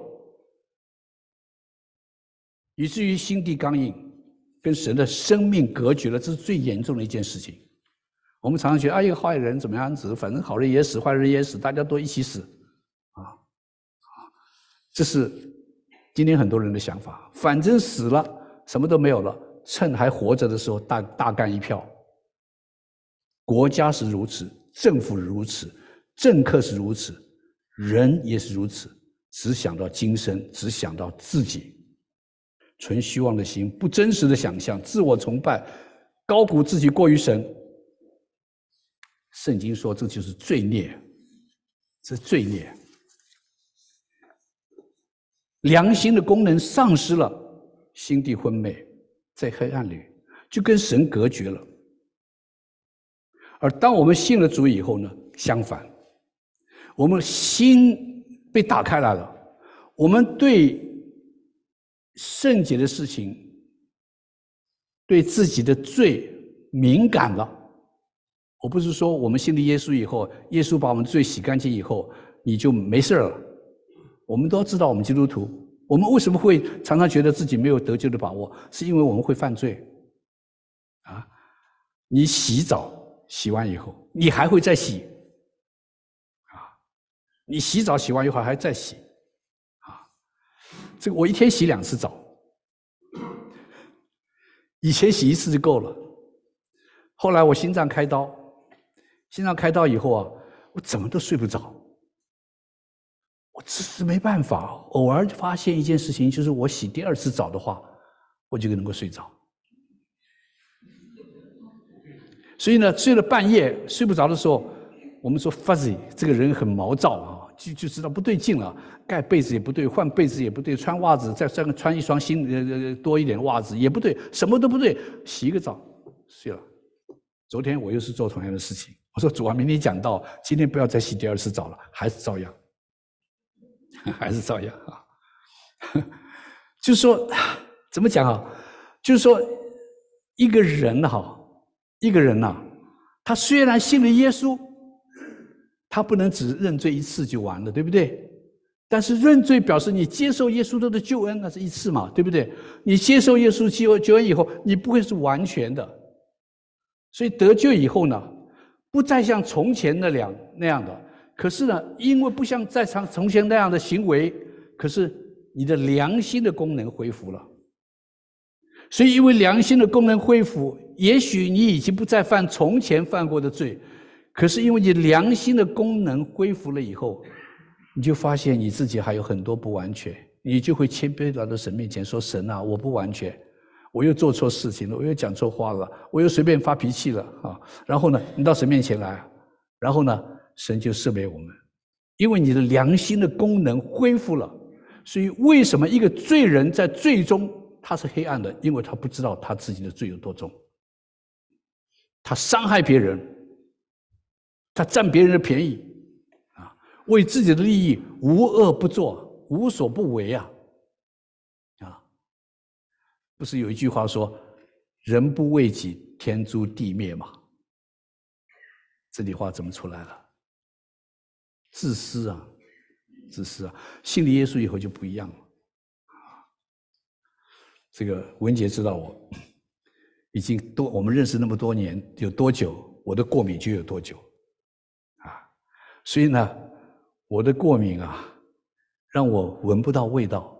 以至于心地刚硬，跟神的生命隔绝了，这是最严重的一件事情。我们常常觉得啊，一个坏人怎么样子，反正好人也死，坏人也死，大家都一起死啊啊！这是今天很多人的想法，反正死了，什么都没有了，趁还活着的时候大大干一票。国家是如此，政府如此，政客是如此，人也是如此，只想到今生，只想到自己。 存虚妄的心，不真实的想象，自我崇拜，高估自己过于神。圣经说这就是罪孽，这是罪孽。良心的功能丧失了，心地昏昧，在黑暗里就跟神隔绝了。而当我们信了主以后呢，相反，我们心被打开来了，我们对圣洁的事情，对自己的罪敏感了。我不是说我们信了耶稣以后，耶稣把我们罪洗干净以后，你就没事了。我们都知道，我们基督徒，我们为什么会常常觉得自己没有得救的把握？是因为我们会犯罪啊！你洗澡洗完以后，你还会再洗啊！你洗澡洗完以后还再洗啊！这个我一天洗两次澡，以前洗一次就够了。后来我心脏开刀，心脏开刀以后啊，我怎么都睡不着。我这是没办法，偶尔发现一件事情，就是我洗第二次澡的话，我就能够睡着。所以呢，睡了半夜睡不着的时候，我们说 fuzzy， 这个人很毛躁啊，就就知道不对劲了。盖被子也不对，换被子也不对，穿袜子再穿穿一双新呃多一点袜子也不对，什么都不对。洗一个澡睡了。昨天我又是做同样的事情，我说主啊，明天讲到，今天不要再洗第二次澡了，还是照样。还是照样啊，就是说，怎么讲啊？就是说，一个人哈，一个人呐、啊，他虽然信了耶稣，他不能只认罪一次就完了，对不对？但是认罪表示你接受耶稣的救恩，那是一次嘛，对不对？你接受耶稣救救恩以后，你不会是完全的，所以得救以后呢，不再像从前那样那样的。可是呢，因为不像在从前那样的行为，可是你的良心的功能恢复了。所以因为良心的功能恢复，也许你已经不再犯从前犯过的罪，可是因为你良心的功能恢复了以后，你就发现你自己还有很多不完全，你就会谦卑来到神面前说，神啊，我不完全，我又做错事情了，我又讲错话了，我又随便发脾气了啊。然后呢，你到神面前来，然后呢，神就赦免我们，因为你的良心的功能恢复了。所以为什么一个罪人在罪中他是黑暗的？因为他不知道他自己的罪有多重，他伤害别人，他占别人的便宜啊，为自己的利益无恶不作，无所不为啊啊！不是有一句话说人不为己，天诛地灭吗？这句话怎么出来了？自私啊，自私啊！信了耶稣以后就不一样了。这个文杰知道我已经多，我们认识那么多年，有多久我的过敏就有多久啊！所以呢，我的过敏啊，让我闻不到味道，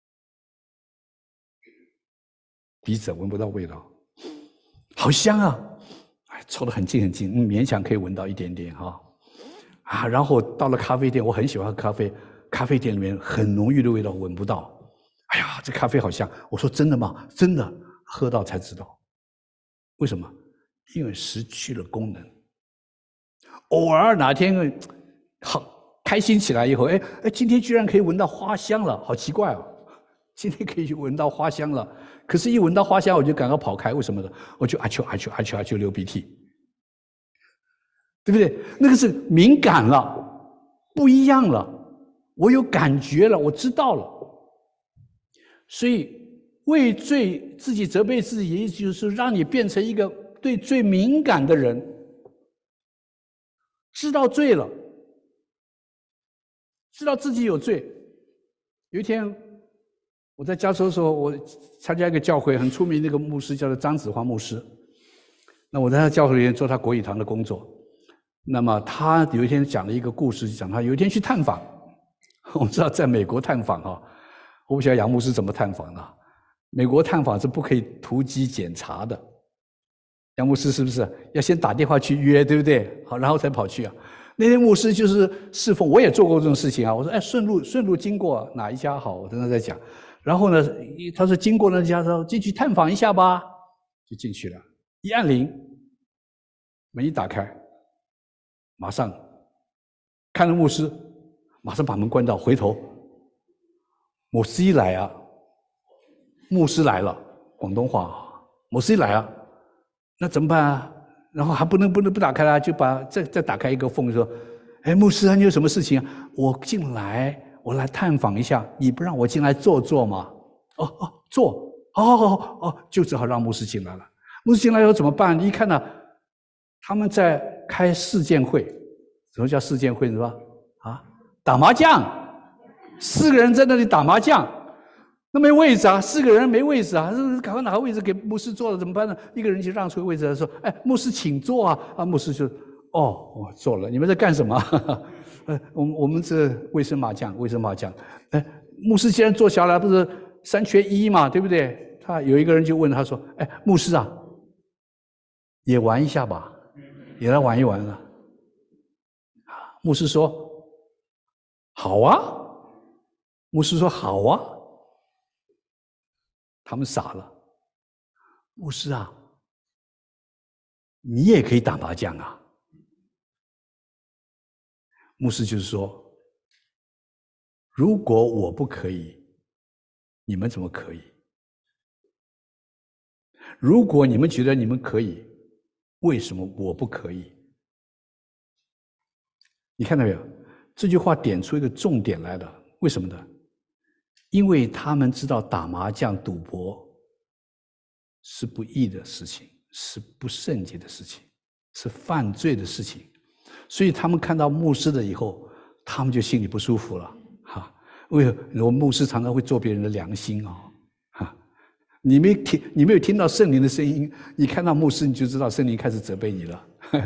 鼻子闻不到味道，好香啊！哎，凑得很近很近，嗯，勉强可以闻到一点点哈。啊，然后到了咖啡店，我很喜欢喝咖啡，咖啡店里面很浓郁的味道闻不到。哎呀，这咖啡好香！我说真的吗？真的，喝到才知道。为什么？因为失去了功能。偶尔哪天好开心起来以后，哎哎，今天居然可以闻到花香了，好奇怪哦！今天可以闻到花香了，可是一闻到花香我就赶快跑开，为什么呢？我就啊啾啊啾啊啾啊啾流鼻涕。对不对？那个是敏感了，不一样了，我有感觉了，我知道了。所以为罪自己责备自己，也就是让你变成一个对罪敏感的人，知道罪了，知道自己有罪。有一天我在加州的时候，我参加一个教会，很出名的一个牧师叫做张子华牧师。那我在他教会里面做他国语堂的工作。那么他有一天讲了一个故事，讲他有一天去探访。我们知道在美国探访啊，我不晓得杨牧师怎么探访的。美国探访是不可以突击检查的，杨牧师是不是要先打电话去约，对不对？好，然后才跑去啊。那天牧师就是侍奉，我也做过这种事情啊。我说，哎，顺路顺路经过哪一家好，我跟他在讲， 然后呢，他说经过那家说进去探访一下吧，就进去了。一按铃，门一打开，马上看到牧师，马上把门关到，回头，牧师一来啊，牧师来了，广东话，牧师一来啊，那怎么办啊？然后还不能不能不打开啦，就把再再打开一个缝，说：“哎，牧师啊，你有什么事情啊？我进来，我来探访一下，你不让我进来坐坐吗？”哦哦，坐，哦哦哦，就只好让牧师进来了。牧师进来以后怎么办？你一看呢，他们在开事件会，什么叫事件会是吧？啊，打麻将，四个人在那里打麻将。那没位置啊，四个人没位置啊，赶快拿个位置给牧师坐了，怎么办呢？一个人就让出个位置来说：“哎，牧师请坐啊！”啊，牧师就：“哦，我坐了。你们在干什么？呃，我们我们这卫生麻将，卫生麻将。哎，牧师既然坐下来，不是三缺一嘛，对不对？他有一个人就问他说：‘哎，牧师啊，也玩一下吧，也来玩一玩啊。’啊，牧师说：‘好啊。’牧师说：‘好啊。’他们傻了，牧师啊，你也可以打麻将啊？牧师就是说，如果我不可以，你们怎么可以？如果你们觉得你们可以，为什么我不可以？你看到没有？这句话点出一个重点来了，为什么呢？因为他们知道打麻将、赌博是不义的事情，是不圣洁的事情，是犯罪的事情，所以他们看到牧师了以后，他们就心里不舒服了。哈，为什么？我牧师常常会做别人的良心啊！哈，你没听，你没有听到圣灵的声音，你看到牧师，你就知道圣灵开始责备你了。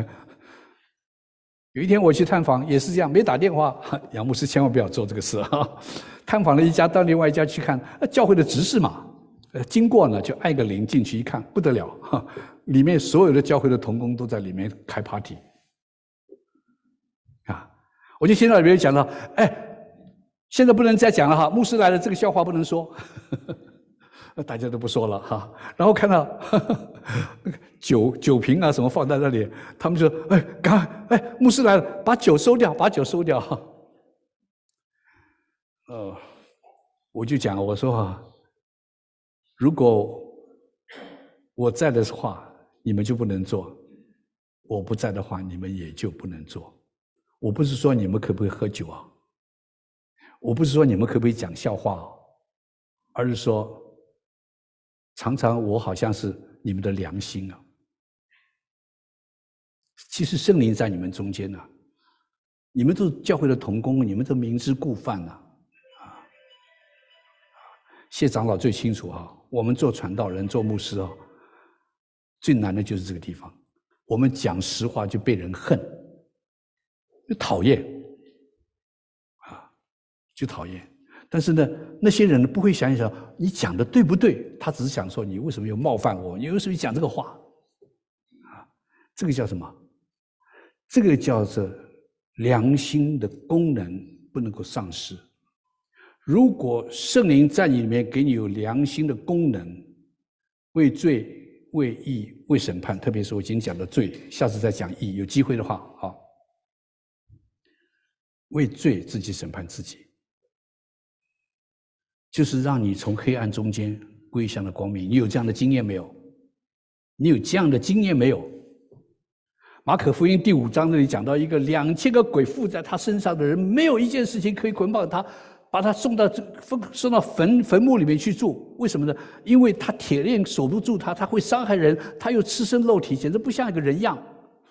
有一天我去探访，也是这样，没打电话，杨牧师千万不要做这个事啊！探访了一家，到另外一家去看，教会的执事嘛，呃，经过呢就按个铃进去一看，不得了，哈，里面所有的教会的同工都在里面开 party， 啊，我就听到里面讲了，哎，现在不能再讲了哈，牧师来了，这个笑话不能说。大家都不说了哈，然后看到呵呵那个酒酒瓶啊什么放在那里，他们就说：“哎，赶快，哎，牧师来了，把酒收掉，把酒收掉。”呃，我就讲，我说啊，如果我在的话，你们就不能做；我不在的话，你们也就不能做。我不是说你们可不可以喝酒啊，我不是说你们可不可以讲笑话啊，而是说。常常我好像是你们的良心啊，其实圣灵在你们中间呢、啊，你们都是教会的同工，你们都明知故犯呐、啊，啊，谢长老最清楚啊，我们做传道人、做牧师啊，最难的就是这个地方，我们讲实话就被人恨，就讨厌，啊，就讨厌。但是呢，那些人不会想一想你讲的对不对，他只是想说你为什么又冒犯我，你为什么讲这个话啊？这个叫什么？这个叫做良心的功能不能够丧失。如果圣灵在你里面给你有良心的功能，为罪、为义、为审判，特别是我已经讲的罪，下次再讲义，有机会的话啊，为罪自己审判自己。就是让你从黑暗中间归向了光明。你有这样的经验没有？你有这样的经验没有？马可福音第五章那里讲到一个两千个鬼附在他身上的人，没有一件事情可以捆绑他，把他送到送到坟坟墓里面去住。为什么呢？因为他铁链守不住他，他会伤害人，他又赤身露体，简直不像一个人样。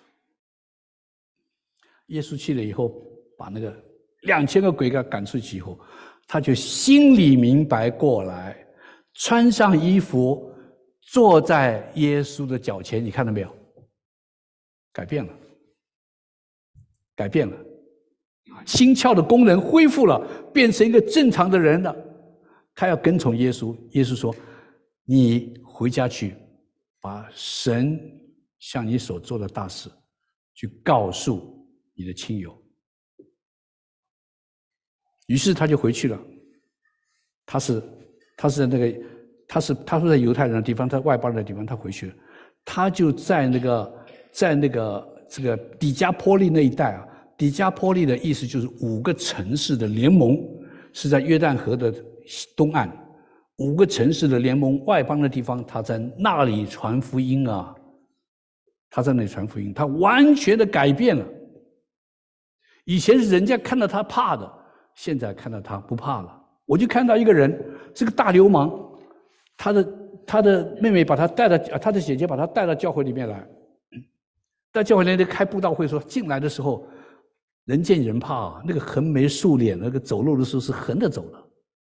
耶稣去了以后，把那个两千个鬼给他赶出去以后。他就心里明白过来，穿上衣服，坐在耶稣的脚前。你看到没有？改变了，改变了，心窍的功能恢复了，变成一个正常的人了。他要跟从耶稣。耶稣说：“你回家去，把神向你所做的大事，去告诉你的亲友。”于是他就回去了，他是他是在那个，他是他是在犹太人的地方，在外邦人的地方，他回去了，他就在那个在那个这个底加波利那一带啊。底加波利的意思就是五个城市的联盟，是在约旦河的东岸，五个城市的联盟，外邦的地方，他在那里传福音啊，他在那里传福音，他完全的改变了。以前是人家看到他怕的，现在看到他不怕了。我就看到一个人是个大流氓，他的他的妹妹把他带到，他的姐姐把他带到教会里面来，在教会里面开布道会说，进来的时候人见人怕啊，那个横眉竖脸，那个走路的时候是横着走的，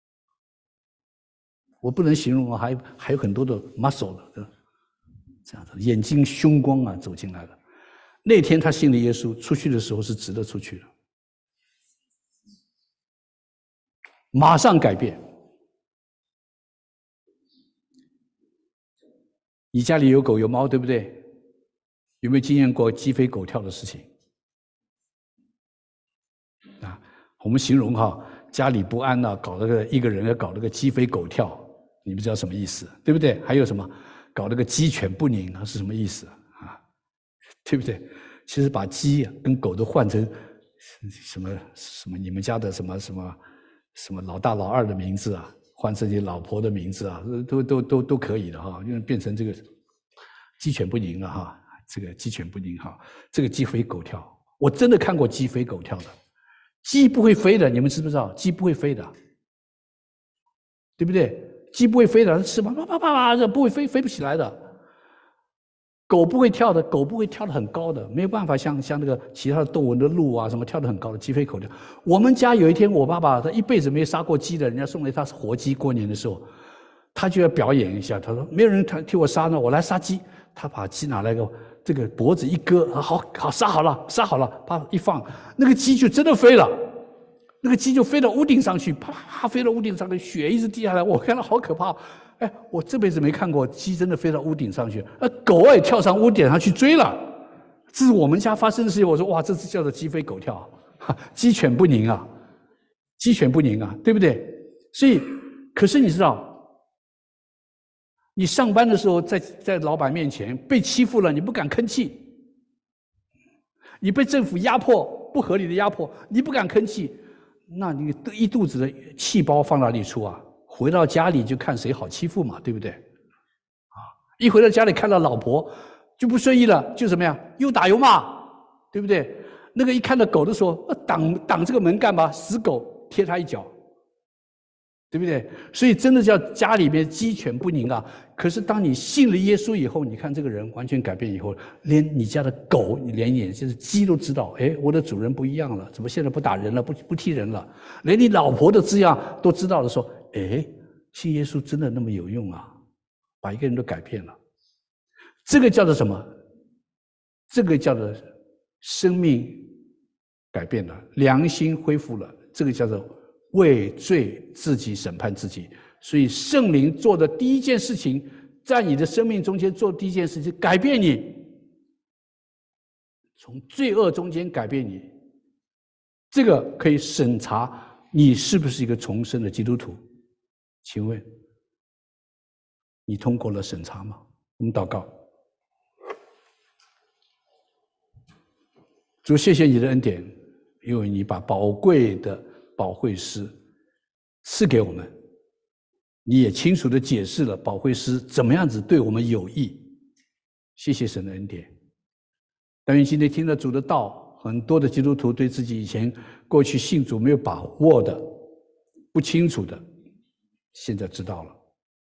我不能形容啊，还还有很多的 muscle 的，这样子，眼睛凶光啊，走进来了。那天他信了耶稣，出去的时候是直的出去的，马上改变。你家里有狗有猫，对不对？有没有经验过鸡飞狗跳的事情？啊，我们形容哈，家里不安呐、啊，搞了个一个人要搞了个鸡飞狗跳，你们知道什么意思，对不对？还有什么搞了个鸡犬不宁啊，是什么意思啊？对不对？其实把鸡跟狗都换成什么什么你们家的什么什么什么老大老二的名字啊，换成你老婆的名字啊，都都都都可以的哈，因为变成这个鸡犬不宁了哈。这个鸡犬不宁哈，这个鸡飞狗跳，我真的看过鸡飞狗跳的。鸡不会飞的，你们知不知道？鸡不会飞的，对不对？鸡不会飞的，它翅膀啪啪啪啪，这不会飞，飞不起来的。狗不会跳的，狗不会跳得很高的，没有办法像像那个其他的动物的鹿啊什么跳得很高的，鸡飞狗跳。我们家有一天，我爸爸他一辈子没杀过鸡的，人家送给他是活鸡，过年的时候，他就要表演一下。他说：“没有人替我杀呢，我来杀鸡。”他把鸡拿来个。这个脖子一割，好好杀好了，杀好了，啪一放，那个鸡就真的飞了，那个鸡就飞到屋顶上去，啪啪飞到屋顶上去，血一直滴下来，我看到好可怕。哎，我这辈子没看过鸡真的飞到屋顶上去，呃，狗也跳上屋顶上去追了，这是我们家发生的事情。我说哇，这是叫做鸡飞狗跳，哈，鸡犬不宁啊，鸡犬不宁啊，对不对？所以，可是你知道。你上班的时候在，在在老板面前被欺负了，你不敢吭气；你被政府压迫，不合理的压迫，你不敢吭气，那你一肚子的气包放哪里出啊？回到家里就看谁好欺负嘛，对不对？啊，一回到家里看到老婆就不顺意了，就怎么样？又打又骂，对不对？那个一看到狗的时候，挡挡这个门干嘛？死狗，贴他一脚。对不对？所以真的叫家里面鸡犬不宁啊！可是当你信了耶稣以后，你看这个人完全改变以后，连你家的狗，你连眼就是鸡都知道，哎，我的主人不一样了，怎么现在不打人了，不不踢人了？连你老婆的字样都知道了，说，哎，信耶稣真的那么有用啊，把一个人都改变了。这个叫做什么？这个叫做生命改变了，良心恢复了，这个叫做。为罪自己审判自己，所以圣灵做的第一件事情，在你的生命中间做第一件事情，改变你，从罪恶中间改变你。这个可以审查你是不是一个重生的基督徒。请问，你通过了审查吗？我们祷告，主，谢谢你的恩典，因为你把宝贵的。保惠师赐给我们，你也清楚地解释了保惠师怎么样子对我们有益。谢谢神的恩典。但愿今天听了主的道，很多的基督徒对自己以前过去信主没有把握的、不清楚的，现在知道了。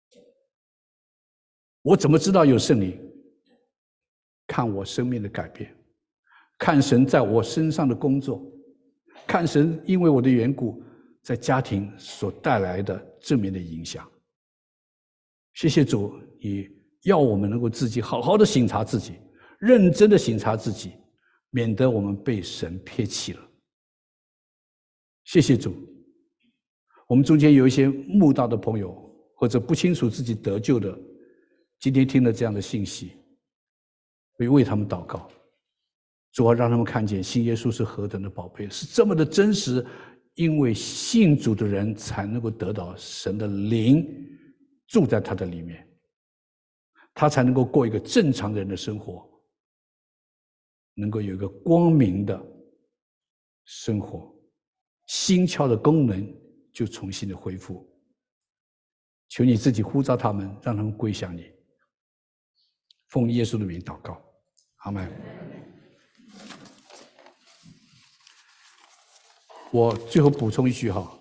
我怎么知道有圣灵？看我生命的改变，看神在我身上的工作。看神因为我的缘故，在家庭所带来的正面的影响。谢谢主，你要我们能够自己好好的省察自己，认真的省察自己，免得我们被神撇弃了。谢谢主。我们中间有一些慕道的朋友，或者不清楚自己得救的，今天听了这样的信息，会为他们祷告。主要让他们看见信耶稣是何等的宝贝，是这么的真实，因为信主的人才能够得到神的灵住在他的里面，他才能够过一个正常人的生活，能够有一个光明的生活，心窍的功能就重新的恢复。求你自己呼召他们，让他们归向你。奉耶稣的名祷告，阿们。我最后补充一句哈，